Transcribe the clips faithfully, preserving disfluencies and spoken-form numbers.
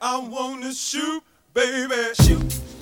I wanna shoot, baby. Shoot.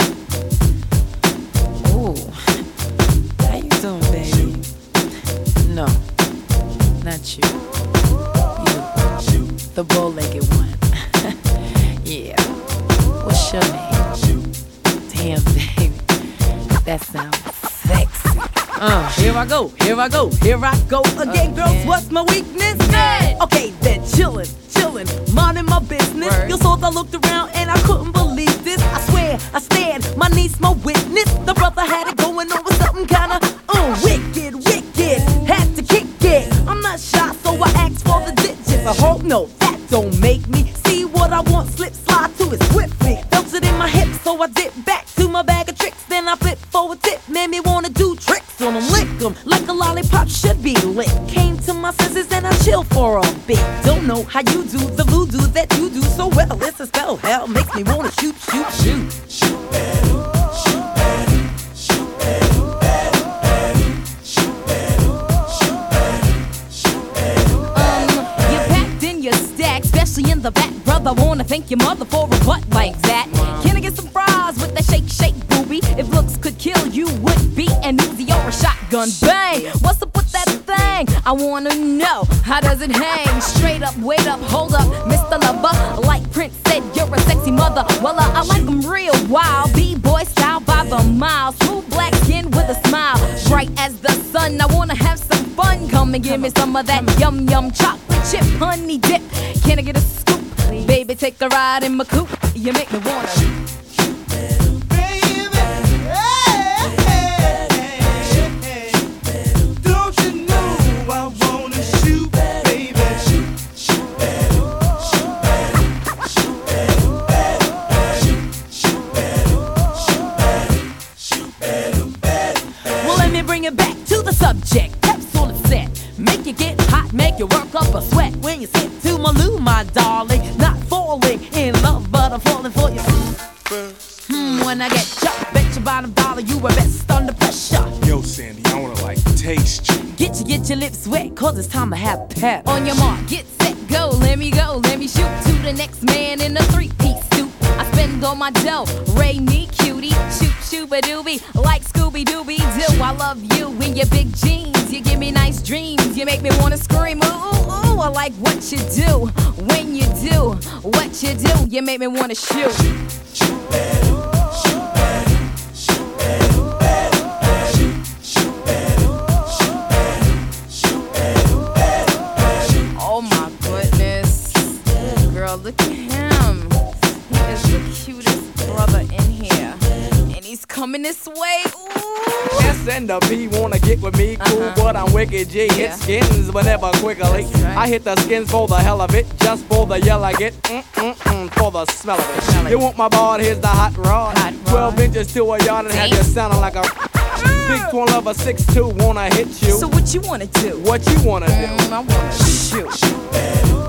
Ooh. How you doing, baby? Shoot. No. Not you. You. Shoot. The bow-legged one. Yeah. What's your name? Shoot. Damn, baby. That sounds sexy. Uh, here I go, here I go, here I go again, girls. Again. What's my weakness? Mad. Okay, then chillin', chillin', minding my business. Word. You saw I looked around and I couldn't believe this. I swear, I stand, my niece, my witness. The brother had it going on with something kinda uh, wicked, wicked. Had to kick it. I'm not shy, so I asked for the digits. I hope no, that don't make me see what I want. Slip, slide to it swiftly. Felt it in my hips, so I dip back to my bag of tricks. Then I flip for a tip, made me wanna do tricks on them, lick them like a lollipop should be lit. Came to my senses and I chill for a bit. Don't know how you do the voodoo that you do so well. It's a spell, hell makes me wanna shoot, shoot, shoot. Shoot, baby. Shoot, baby. Shoot, baby. Shoot, baby. Shoot, baby. Shoot, baby. Um, you packed in your stack, especially in the back, brother. Wanna thank your mother for a butt like that. Can I get some fries with that shake, shake, booby? If looks could kill, you would be an Uzi or a shotgun. Bang! What's up with that thing? I wanna know, how does it hang? Straight up, wait up, hold up, Mister Lover. Like Prince said, you're a sexy mother. Well, uh, I like 'em real wild. B-boy style by the mile. Smooth black skin with a smile. Bright as the sun, I wanna have some fun. Come and give me some of that yum yum chocolate chip honey dip. Can I get a scoop? Baby, take a ride in my coupe. You make me wanna bring it back to the subject. That's all it said. Make you get hot, make you work up a sweat. When you sit to my loo, my darling. Not falling in love, but I'm falling for you. Hmm, when I get chucked, bet your bottom dollar you were best under pressure. Yo, Sandy, I wanna like taste you. Get you, get your lips wet, cause it's time to have pep. on your mark, get set, go. Let me go, let me shoot to the next man in a three-piece suit. I spend all my dough, Ray me cutie, shoot shooba-dooby, like Scooby-Dooby-Doo. I love you in your big jeans, you give me nice dreams, you make me wanna scream, ooh, ooh, ooh. I like what you do, when you do, what you do, you make me wanna shoot. Shoot, baby. Shoot, baby. Shoot, baby. Shoot, shoot, baby. Shoot, baby. Shoot, baby. Oh my goodness, girl, look at him. He is the cutest brother in here, and he's coming this way. Ooh. S and the P wanna get with me, cool, Uh-huh. but I'm wicked G. Yeah. Hit skins, but never quickly. right. I hit the skins for the hell of it, just for the yell I get, mm-mm-mm, for the smell of it. Smell it. You want my ball, here's the hot rod. Hot rod. twelve inches to a yard and have you sounding like a big twin lover, six two, wanna hit you. So what you wanna do? What you wanna do? Mm, I wanna shoot. Shoot, baby.